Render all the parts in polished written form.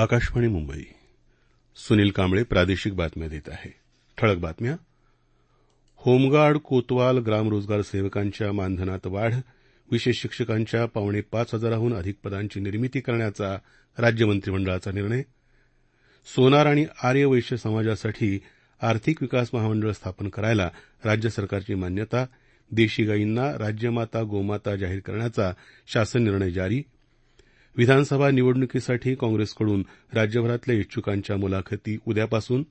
आकाशवाणी मुंबई. सुनील कांबळे प्रादेशिक बातम्या देत आहे. ठळक बातम्या. होमगार्ड, कोतवाल, ग्रामरोजगार सेवकांच्या मानधनात वाढ. विशेष शिक्षकांच्या 5,500हून अधिक पदांची निर्मिती करण्याचा राज्य मंत्रिमंडळाचा निर्णय. सोनार आणि आर्य वैश्य समाजासाठी आर्थिक विकास महामंडळ स्थापन करायला राज्य सरकारची मान्यता. देशी गायींना राज्यमाता गोमाता जाहीर करण्याचा शासन निर्णय जारी. विधानसभा निवडणुकीसाठी काँग्रेसकडून राज्यभरातल्या इच्छुकांच्या मुलाखती उद्यापासून.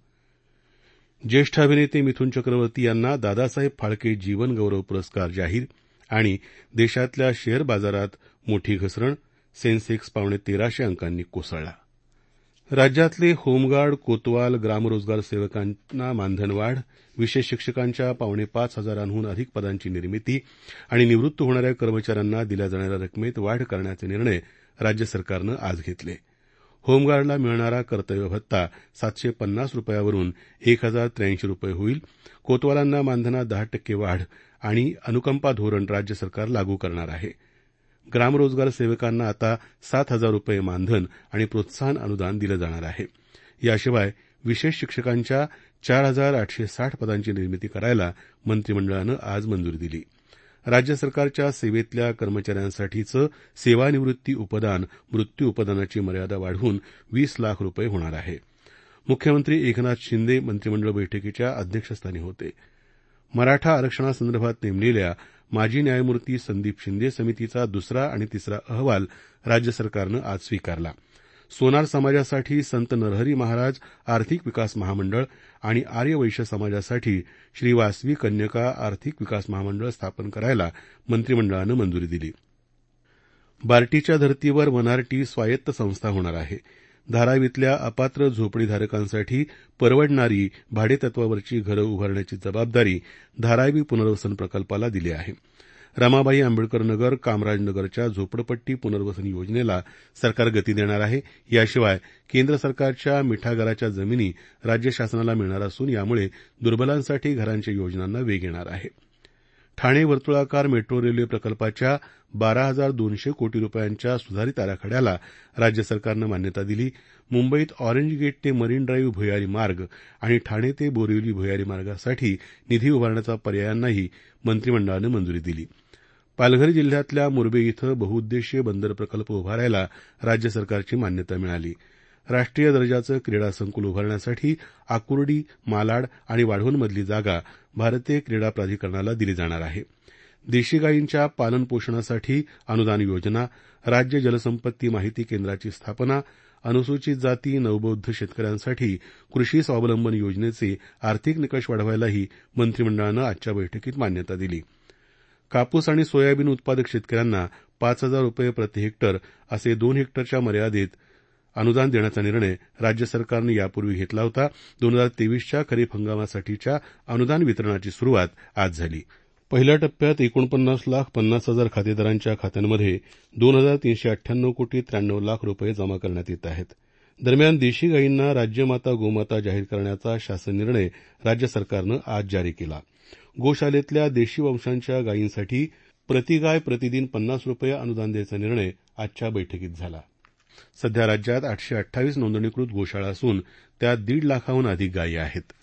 ज्येष्ठ अभिनेते मिथुन चक्रवर्ती यांना दादासाहेब फाळके जीवन गौरव पुरस्कार जाहीर. आणि देशातल्या शेअर बाजारात मोठी घसरण. सेन्सेक्स 13.5 अंकांनी कोसळला. राज्यातले होमगार्ड, कोतवाल, ग्रामरोजगार सेवकांना मानधन वाढ. विशेष शिक्षकांच्या 5,500हून अधिक पदांची निर्मिती आणि निवृत्त होणाऱ्या कर्मचाऱ्यांना दिल्या जाणाऱ्या रकमेत वाढ करण्याचे निर्णय राज्य सरकारनं आज घेतले. होमगार्डला मिळणारा कर्तव्य भत्ता 750 रुपयावरून 1,083 रुपये होईल. कोतवालांना मानधनात 10% वाढ आणि अनुकंपा धोरण राज्य सरकार लागू करणार आहे. ग्रामरोजगार सेवकांना आता 7,000 रुपये मानधन आणि प्रोत्साहन अनुदान दिलं जाणार आहे. याशिवाय विशेष शिक्षकांच्या 4,860 पदांची निर्मिती करायला मंत्रिमंडळानं आज मंजुरी दिली. राज्य सरकारच्या सेवेतल्या कर्मचाऱ्यांसाठीचं सेवानिवृत्ती उपदान मृत्यू उपदानाची मर्यादा वाढवून 20 लाख रुपये होणार आहे. मुख्यमंत्री एकनाथ शिंदे मंत्रिमंडळ बैठकीच्या अध्यक्षस्थानी होते. मराठा आरक्षणासंदर्भात नेमलेल्या माजी न्यायमूर्ती संदीप शिंदे समितीचा दुसरा आणि तिसरा अहवाल राज्य सरकारनं आज स्वीकारला. सोनार समाजासाठी संत नरहरी महाराज आर्थिक विकास महामंडळ आणि आर्य वैश्य समाजासाठी श्री वासवी कन्यका आर्थिक विकास महामंडळ स्थापन करायला मंत्रिमंडळानं मंजुरी दिली. बार्टीच्या धर्तीवर वनारटी स्वायत्त संस्था होणार आहे. धारावीतल्या अपात्र झोपडीधारकांसाठी परवडणारी भाडेतत्वावरची घरं उभारण्याची जबाबदारी धारावी पुनर्वसन प्रकल्पाला दिली आहे. रमाबाई आंबेडकर नगर, कामराज नगरच्या झोपडपट्टी पुनर्वसन योजनेला सरकार गती देणार आहे. याशिवाय केंद्र सरकारच्या मिठागराच्या जमिनी राज्य शासनाला मिळणार असून यामुळे दुर्बलांसाठी घरांच्या योजनांना वेग येणार आहे. ठाणे वर्तुळाकार मेट्रो रेल्वे प्रकल्पाच्या 12,200 कोटी रुपयांच्या सुधारित आराखड्याला राज्य सरकारनं मान्यता दिली. मुंबईत ऑरेंज गेट ते मरीन ड्राईव्ह भुयारी मार्ग आणि ठाणे ते बोरिवली भुयारी मार्गासाठी निधी उभारण्याचा पर्यायांनाही मंत्रिमंडळानं मंजुरी दिली. पालघर जिल्ह्यातल्या मुरबे इथं बहुउद्देशीय बंदर प्रकल्प उभारायला राज्य सरकारची मान्यता मिळाली. राष्ट्रीय दर्जाचं क्रीडा संकुल उभारण्यासाठी आकुर्डी, मालाड आणि वाढवणमधली जागा भारतीय क्रीडा प्राधिकरणाला दिली जाणार आहे. देशी गायींच्या पालन पोषणासाठी अनुदान योजना, राज्य जलसंपत्ती माहिती केंद्राची स्थापना, अनुसूचित जाती, नवबौद्ध शेतकऱ्यांसाठी कृषी स्वावलंबन योजनेचे आर्थिक निकष वाढवायलाही मंत्रिमंडळानं आजच्या बैठकीत मान्यता दिली. कापूस आणि सोयाबीन उत्पादक शेतकऱ्यांना 5,000 रुपये प्रति हेक्टर असे 2 हेक्टरच्या मर्यादेत अनुदान देण्याचा निर्णय राज्य सरकारनं यापूर्वी घेतला होता. 2023च्या खरीप हंगामासाठीच्या अनुदान वितरणाची सुरुवात आज झाली. पहिल्या टप्प्यात 49,50,000 खातेदारांच्या खात्यांमध्ये 2,398 कोटी 93 लाख रुपये जमा करण्यात येत आहेत. दरम्यान देशी गायींना राज्यमाता गोमाता जाहीर करण्याचा शासन निर्णय राज्य सरकारनं आज जारी केला. गोशालेतल्या देशी वंशांच्या गायींसाठी प्रतिगाय प्रतिदिन 50 रुपये अनुदान द्यायचा निर्णय आजच्या बैठकीत झाला. सध्या राज्यात 828 नोंदणीकृत गोशाळा असून त्यात 1.5 लाखाहून अधिक गायी आहेत.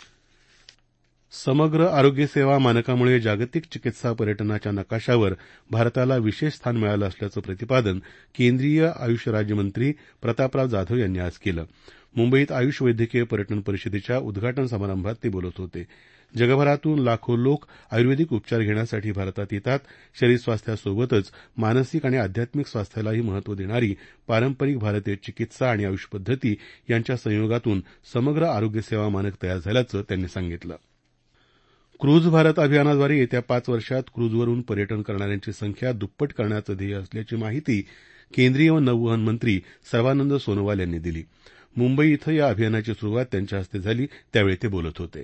समग्र आरोग्य सेवा मानकामुळे जागतिक चिकित्सा पर्यटनाच्या नकाशावर भारताला विशेष स्थान मिळालं असल्याचं प्रतिपादन केंद्रीय आयुष राज्यमंत्री प्रतापराव जाधव यांनी आज केलं. मुंबईत आयुष वैद्यकीय पर्यटन परिषदेच्या उद्घाटन समारंभात ते बोलत होते. जगभरातून लाखो लोक आयुर्वेदिक उपचार घेण्यासाठी भारतात येतात. शरीर स्वास्थ्यासोबतच मानसिक आणि आध्यात्मिक स्वास्थ्यालाही महत्व देणारी पारंपरिक भारतीय चिकित्सा आणि आयुष पद्धती यांच्या संयोगातून समग्र आरोग्य सेवा मानक तयार झाल्याचं त्यांनी सांगितलं. क्रूझ भारत अभियानाद्वारे येत्या 5 वर्षात क्रूझवरून पर्यटन करणाऱ्यांची संख्या दुप्पट करण्याचं ध्येय असल्याची माहिती केंद्रीय नौवहन मंत्री सर्वानंद सोनोवाल यांनी दिली. मुंबई इथं या अभियानाची सुरुवात त्यांच्या हस्ते झाली त्यावेळी ते बोलत होते.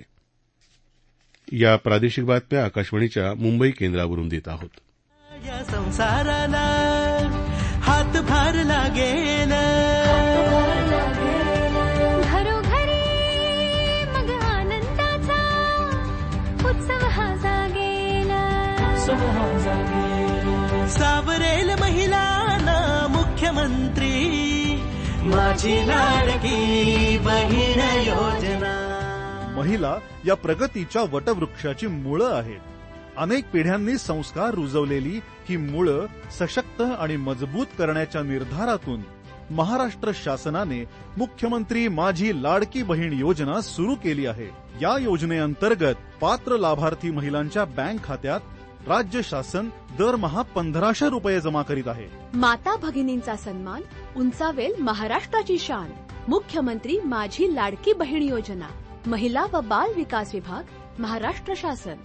या प्रादेशिक बातम्या आकाशवाणीच्या मुंबई केंद्रावरून देत आहोत. या संसाराला हातभार लागेल, घरोघरी मग आनंदाचा उत्सव हा जागेल. सावरेल महिलांना मुख्यमंत्री माझी लाडकी बहीण योजना. महिला या प्रगतीच्या वटवृक्षाची मुळं आहेत. अनेक पिढ्यांनी संस्कार रुजवलेली ही मुळं सशक्त आणि मजबूत करण्याच्या निर्धारातून महाराष्ट्र शासनाने मुख्यमंत्री माझी लाडकी बहीण योजना सुरू केली आहे. या योजनेअंतर्गत पात्र लाभार्थी महिलांच्या बँक खात्यात राज्य शासन दरमहा 1,500 रुपये जमा करीत आहे. माता भगिनींचा सन्मान उंचावेल महाराष्ट्राची शान. मुख्यमंत्री माझी लाडकी बहीण योजना, महिला व बाल विकास विभाग, महाराष्ट्र शासन.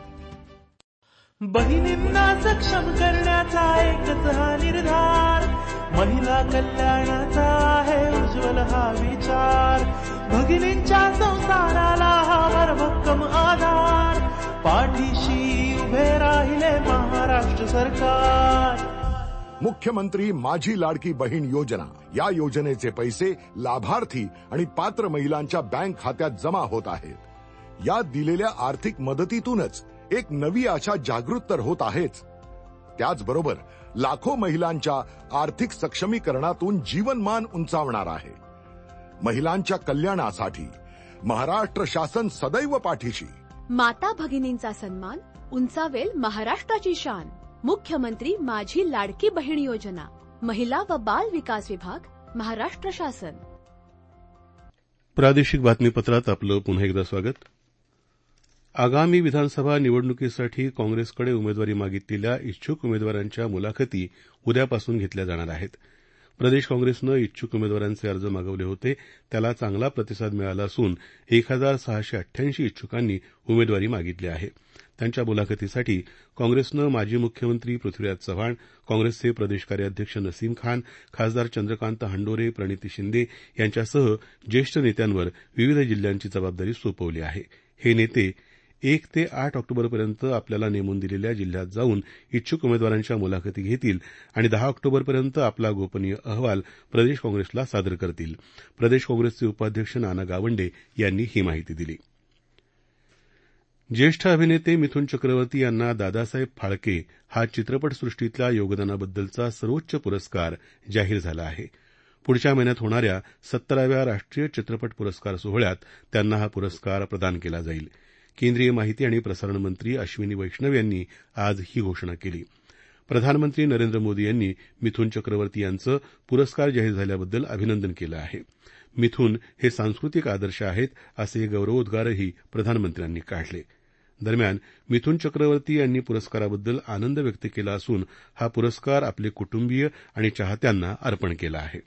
बहिणींना सक्षम करण्याचा एकच हा निर्धार, महिला कल्याणाचा आहे उज्ज्वल हा विचार. भगिनींच्या संसाराला हा भक्कम आधार, पाठीशी उभे राहिले महाराष्ट्र सरकार. मुख्यमंत्री माझी लाडकी बहीण योजना, या योजनेचे पैसे लाभार्थी आणि पात्र महिलांच्या बँक खात्यात जमा होत आहेत. या दिलेल्या आर्थिक मदतीतूनच एक नवी आशा जागृत तर होत आहेच, त्याचबरोबर लाखो महिलांच्या आर्थिक सक्षमीकरणातून जीवनमान उंचावणार आहे. महिलांच्या कल्याणासाठी महाराष्ट्र शासन सदैव पाठीशी. माता भगिनींचा सन्मान उंचावेल महाराष्ट्राची शान. मुख्यमंत्री माझी लाडकी बहीण योजना, महिला व बाल विकास विभाग, महाराष्ट्र शासन. प्रादेशिक बातमीपत्रात आपलं पुन्हा एकदा स्वागत. आगामी विधानसभा निवडणुकीसाठी काँग्रेसकडे उमेदवारी मागितलेल्या इच्छुक उमेदवारांच्या मुलाखती उद्यापासून घेतल्या जाणार आहेत. प्रदेश काँग्रेसनं इच्छुक उमेदवारांचे अर्ज मागवले होते, त्याला चांगला प्रतिसाद मिळाला असून 1,688 इच्छुकांनी उमेदवारी मागितली आहे. त्यांच्या मुलाखतीसाठी काँग्रेसनं माजी मुख्यमंत्री पृथ्वीराज चव्हाण, काँग्रेसचे प्रदेश कार्याध्यक्ष नसीम खान, खासदार चंद्रकांत हांडोरे, प्रणिती शिंदे यांच्यासह ज्येष्ठ नेत्यांवर विविध जिल्ह्यांची जबाबदारी सोपवली आहे. हे नेते 1 ते 8 ऑक्टोबरपर्यंत आपल्याला नेमून दिलेल्या जिल्ह्यात जाऊन इच्छुक उमेदवारांच्या मुलाखती घेतील आणि 10 ऑक्टोबरपर्यंत आपला गोपनीय अहवाल प्रदेश काँग्रेसला सादर करतील. प्रदेश काँग्रेसचे उपाध्यक्ष नाना गावंडे यांनी ही माहिती दिली. ज्येष्ठ अभिनेते मिथुन चक्रवर्ती यांना दादासाहेब फाळके हा चित्रपटसृष्टीतल्या योगदानाबद्दलचा सर्वोच्च पुरस्कार जाहीर झाला आहे. पुढच्या महिन्यात होणाऱ्या 17व्या राष्ट्रीय चित्रपट पुरस्कार सोहळ्यात त्यांना हा पुरस्कार प्रदान केला जाईल. केंद्रीय माहिती आणि प्रसारण मंत्री अश्विनी वैष्णव यांनी आज ही घोषणा केली. प्रधानमंत्री नरेंद्र मोदी यांनी मिथुन चक्रवर्ती यांचं पुरस्कार जाहीर झाल्याबद्दल अभिनंदन केलं आहे. मिथुन हे सांस्कृतिक आदर्श आहेत असे गौरवोद्गारही प्रधानमंत्र्यांनी काढले. दरम्यान मिथुन चक्रवर्ती यांनी पुरस्काराबद्दल आनंद व्यक्त केला असून हा पुरस्कार आपले कुटुंबीय आणि चाहत्यांना अर्पण केला आहे.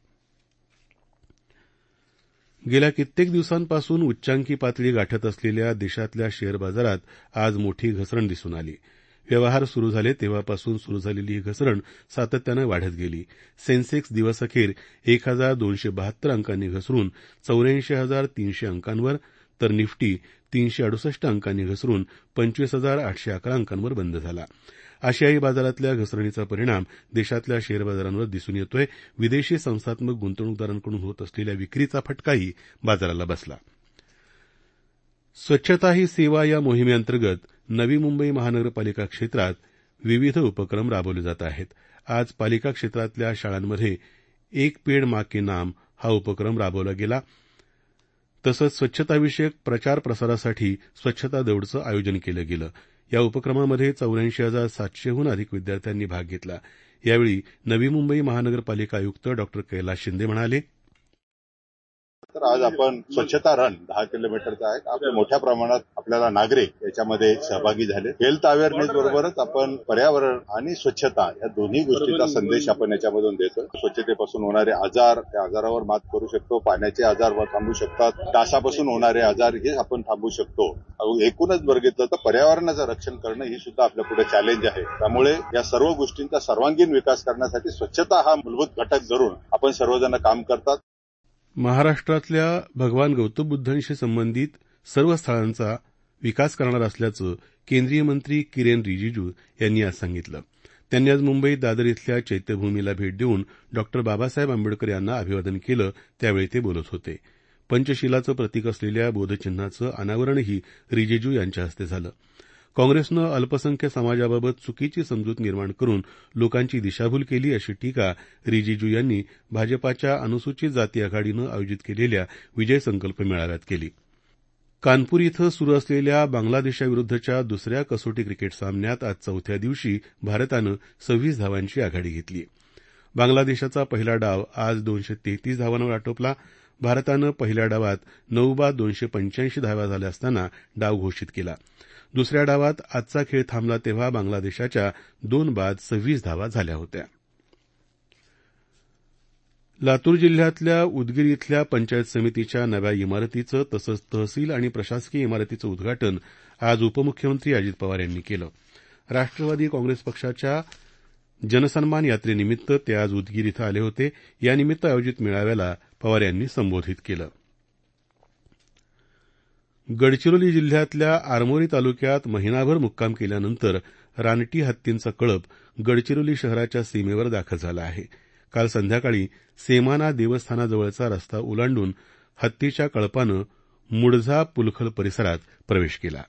गेल्या कित्येक दिवसांपासून उच्चांकी पातळी गाठत असलेल्या देशातल्या शेअर बाजारात आज मोठी घसरण दिसून आली. व्यवहार सुरू झाले तेव्हापासून सुरू झालेली ही घसरण सातत्यानं वाढत गेली. सेन्सेक्स दिवसअखेर 1,272 अंकांनी घसरून 84,300 अंकांवर, तर निफ्टी 368 अंकांनी घसरून 25,811 अंकांवर बंद झाला. आशियाई बाजारातल्या घसरणीचा परिणाम देशातल्या शेअर बाजारांवर दिसून येतोय. विदेशी संस्थात्मक गुंतवणूकदारांकडून होत असलेल्या विक्रीचा फटकाही बाजाराला बसला. स्वच्छता ही सेवा या मोहिमेअंतर्गत नवी मुंबई महानगरपालिका क्षेत्रात विविध उपक्रम राबवले जात आहेत. आज पालिका क्षेत्रातल्या शाळांमध्ये एक पेड माँ के नाम हा उपक्रम राबवला गेला. तसंच स्वच्छताविषयक प्रचार प्रसारासाठी स्वच्छता दौडचं आयोजन केलं गेलं. या उपक्रमामध्ये 84,700हून अधिक विद्यार्थ्यांनी भाग घेतला. यावेळी नवी मुंबई महानगरपालिका आयुक्त डॉ कैलास शिंदे म्हणाले, तर आज आपण स्वच्छता रन 10 किलोमीटरचा आहे. आपल्या मोठ्या प्रमाणात आपल्याला नागरिक याच्यामध्ये सहभागी झाले. हेल्थ अवेअरनेस बरोबरच आपण पर्यावरण आणि स्वच्छता या दोन्ही गोष्टीचा संदेश आपण याच्यामधून देतो. स्वच्छतेपासून होणारे आजार, त्या आजारावर मात करू शकतो. पाण्याचे आजार थांबू शकतात. डासापासून होणारे आजार हे आपण थांबू शकतो. एकूणच बघितलं तर पर्यावरणाचं रक्षण करणं ही सुद्धा आपल्या पुढे चॅलेंज आहे. त्यामुळे या सर्व गोष्टींचा सर्वांगीण विकास करण्यासाठी स्वच्छता हा मूलभूत घटक धरून आपण सर्वजण काम करतात. महाराष्ट्रातल्या भगवान गौतम बुद्धांशी संबंधित सर्व स्थळांचा विकास करणार असल्याचं केंद्रीय मंत्री किरेन रिजिजू यांनी आज सांगितलं. त्यांनी आज मुंबईत दादर इथल्या चैत्यभूमीला भेट देऊन डॉ बाबासाहेब आंबेडकर यांना अभिवादन केलं. त्यावेळी ते बोलत होते. पंचशिलाचं प्रतीक असलेल्या बोधचिन्हाचं अनावरणही रिजिजू यांच्या हस्ते झालं. काँग्रेसनं अल्पसंख्य समाजाबाबत चुकीची समजूत निर्माण करून लोकांची दिशाभूल केली अशी टीका रिजिजू यांनी भाजपाच्या अनुसूचित जाती आघाडीनं आयोजित केलेल्या विजय संकल्प मेळाव्यात केली. कानपूर इथं सुरू असलेल्या बांगलादेशाविरुद्धच्या दुसऱ्या कसोटी क्रिकेट सामन्यात आज चौथ्या दिवशी भारतानं 26 धावांची आघाडी घेतली. बांगलादेशाचा पहिला डाव आज 233 धावांवर आटोपला. भारतानं पहिल्या डावात 9 बाद 285 धावा झाल्या असताना डाव घोषित केला. दुसऱ्या डावात आजचा खेळ थांबला तेव्हा बांगलादेशाच्या 2 बाद 26 धावा झाल्या होत्या. लातूर जिल्ह्यातल्या उदगीर इथल्या पंचायत समितीच्या नव्या इमारतीचं तसंच तहसील आणि प्रशासकीय इमारतीचं उद्घाटन आज उपमुख्यमंत्री अजित पवार यांनी केलं. राष्ट्रवादी काँग्रेस पक्षाच्या जनसन्मान यात्रेनिमित्त ते आज उदगीर इथं आले होते. यानिमित्त आयोजित मेळाव्याला पवार यांनी संबोधित केलं. गडचिरोली जिल्ह्यातल्या आरमोरी तालुक्यात महिनाभर मुक्काम केल्यानंतर रानटी हत्तींचा कळप गडचिरोली शहराच्या सीमेवर दाखल झाला आहे. काल संध्याकाळी सेमाना देवस्थानाजवळचा रस्ता ओलांडून हत्तीच्या कळपानं मुडझा पुलखल परिसरात प्रवेश केला.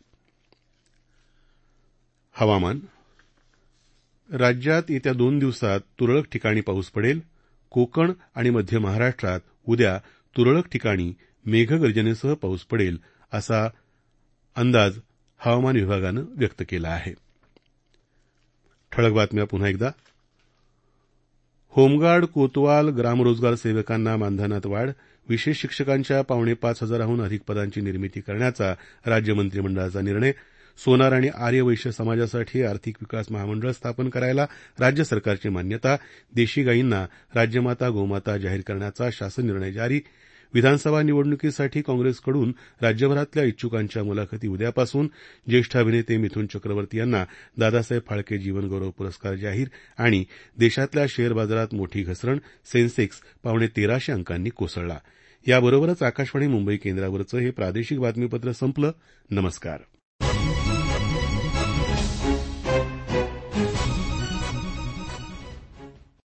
हवामान. राज्यात येत्या 2 दिवसात तुरळक ठिकाणी पाऊस पडेल. कोकण आणि मध्य महाराष्ट्रात उद्या तुरळक ठिकाणी मेघगर्जनेसह पाऊस पडेल असा अंदाज हवामान विभागानं व्यक्त केला आहे. ठळक बातम्या पुन्हा एकदा. होमगार्ड, कोतवाल, ग्रामरोजगार सेवकांना मानधनात वाढ. विशेष शिक्षकांच्या 5,500हून अधिक पदांची निर्मिती करण्याचा राज्य मंत्रिमंडळाचा निर्णय. सोनार आणि आर्य वैश्य समाजासाठी आर्थिक विकास महामंडळ स्थापन करायला राज्य सरकारची मान्यता. देशी गायींना राज्यमाता गोमाता जाहीर करण्याचा शासन निर्णय जारी. विधानसभा निवडणुकीसाठी काँग्रेसकडून राज्यभरातल्या इच्छुकांच्या मुलाखती उद्यापासून. ज्येष्ठ अभिनेते मिथुन चक्रवर्ती यांना दादासाहेब फाळके जीवनगौरव पुरस्कार जाहीर. आणि देशातल्या शेअर बाजारात मोठी घसरण. सेन्सेक्स 1350 अंकांनी कोसळला. याबरोबरच आकाशवाणी मुंबई केंद्रावरचं हे प्रादेशिक बातमीपत्र संपलं. नमस्कार.